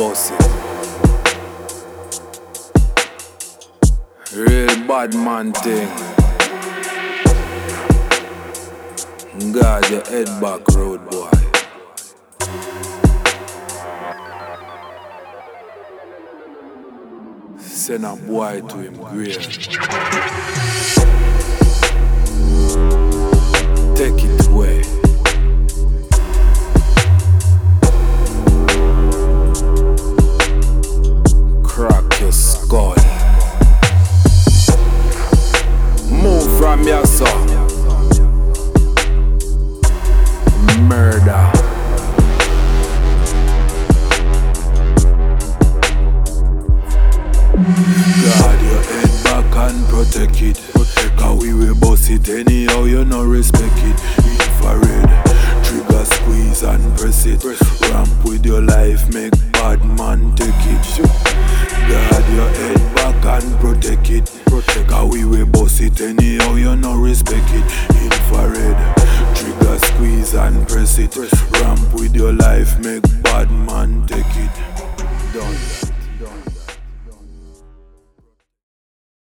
boss it. Real bad man thing. Guard your head back, road boy. Send a boy to him grave. Take it away. Crack your skull. Move from your son. Murder. Guard your head back and protect it. Cause we will boss it anyhow, you no respect it. Infrared, trigger squeeze and press it. Ramp with your life, make bad man take it. Guard your head back and protect it. Cause we will boss it anyhow, you no respect it. Infrared, trigger squeeze and press it. Ramp with your life, make bad man take it. Done.